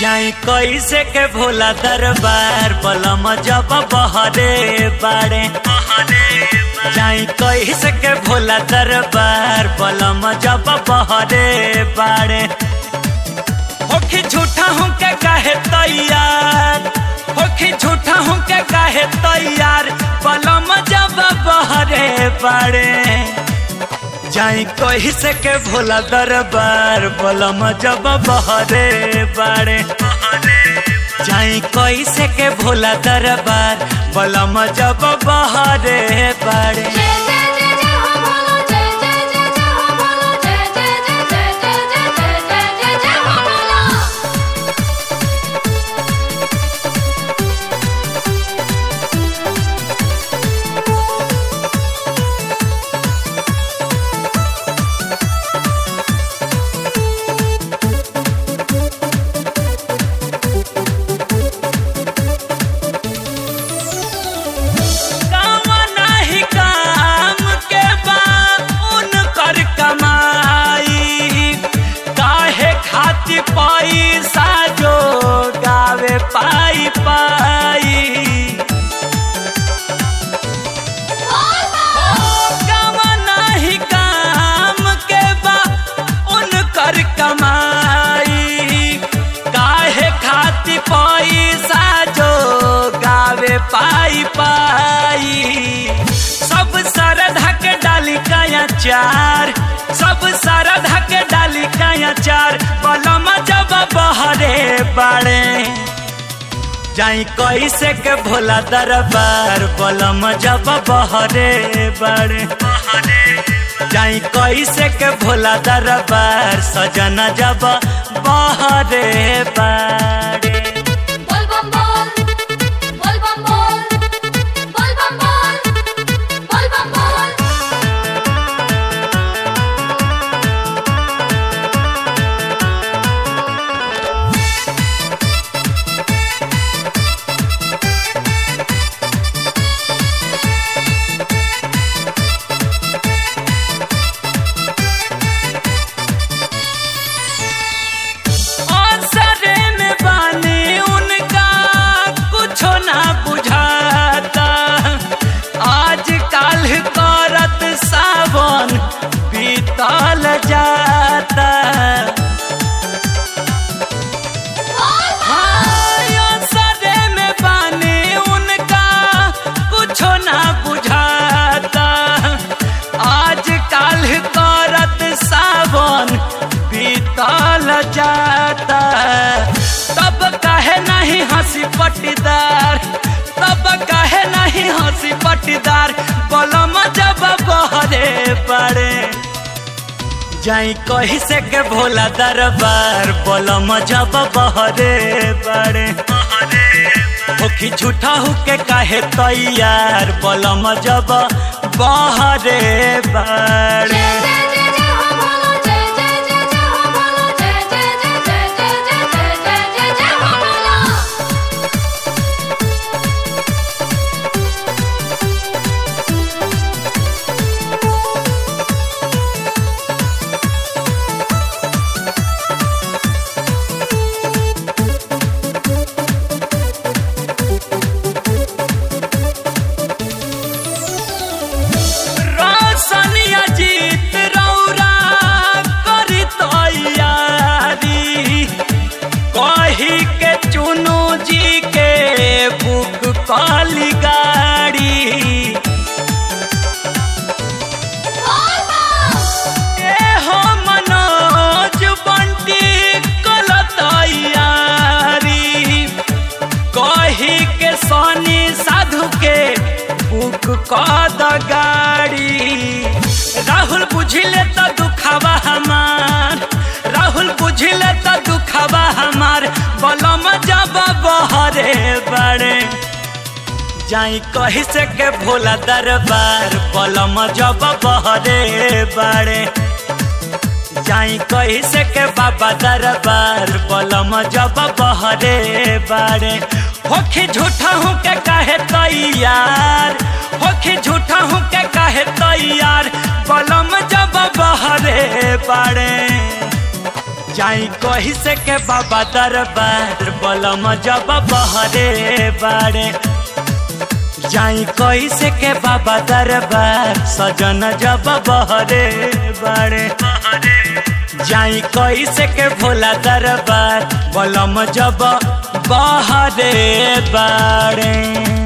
जाई कैसे के भोला दरबार बलम जब बहरे बाड़े जाई कैसे के भोला दरबार बलम जब बहरे बाड़े होखी झूठा हूँ के काहे तैयार होखी झूठा हूँ के काहे तैयार बलम जब बहरे बाड़े जाई कैसे के भोला दरबार बलम जब बहरे बाड़े जाई कैसे के भोला दरबार बलम जब बहरे बाड़े पैसा जो गावे पाई पाई काम नहीं काम के बा उनकर कमाई काहे खाती पैसा जो गावे पाई पाई सब सरधा के डाली काया चार सब सरधा के डाली काया चार बलम जब बहरे बाड़े जाई कैसे के भोला दरबार बलम जब बहरे बाड़े जाई कैसे के भोला दरबार सजना जब बहरे बाड़े बीतल जाता सरे में बानी उनका कुछ ना बुझाता आज काल करत सावन बीतल जाता तब काहे नहीं हंसी पटीदार तब काहे नहीं हंसी पटीदार बलम जब बहरे पड़े जाई कैसे के भोला दरबार बलम जब बहरे पड़े होखी झूठा हूँ के काहे तैयार बलम जब बहरे पड़े काली गाड़ी ए हो मनोज बंटी कलतैयारी कही के सोनी साधु के बुक कद गाड़ी राहुल बुझिले तो दुखावा हमार राहुल बुझिले तो दुखावा हमार बलम जब बहरे बड़े जाई कैसे के भोला दरबार बलम जब बहरे बाड़े जाई कैसे के बाबा दरबार बलम जब बहरे बाड़े होखी झूठा हूँ के काहे तैयार होखी झूठा हूँ के काहे तैयार बलम जब बहरे बाड़े जाई कही से के बाबा दरबार बलम जब बहरे बाड़े जाई कही से के बाबा दरबार सजन जब बहरे बाड़े जाई कही से के भोला दरबार बलम जब बहरे बाड़े।